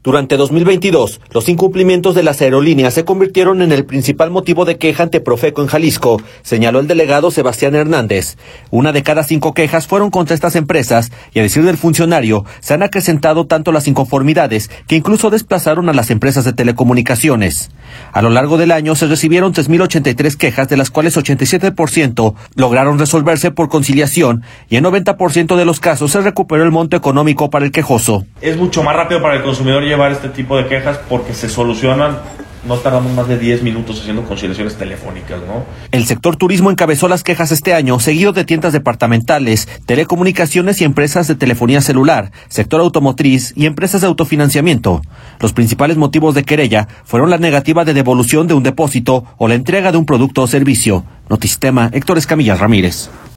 Durante 2022, los incumplimientos de las aerolíneas se convirtieron en el principal motivo de queja ante Profeco en Jalisco, señaló el delegado Sebastián Hernández. 1 de cada 5 quejas fueron contra estas empresas y, a decir del funcionario, se han acrecentado tanto las inconformidades que incluso desplazaron a las empresas de telecomunicaciones. A lo largo del año se recibieron 3.083 quejas, de las cuales 87% lograron resolverse por conciliación y en 90% de los casos se recuperó el monto económico para el quejoso. Es mucho más rápido para el consumidor llevar este tipo de quejas porque se solucionan, no tardamos más de 10 minutos haciendo conciliaciones telefónicas, ¿no? El sector turismo encabezó las quejas este año, seguido de tiendas departamentales, telecomunicaciones y empresas de telefonía celular, sector automotriz y empresas de autofinanciamiento. Los principales motivos de querella fueron la negativa de devolución de un depósito o la entrega de un producto o servicio. Notisistema, Héctor Escamilla Ramírez.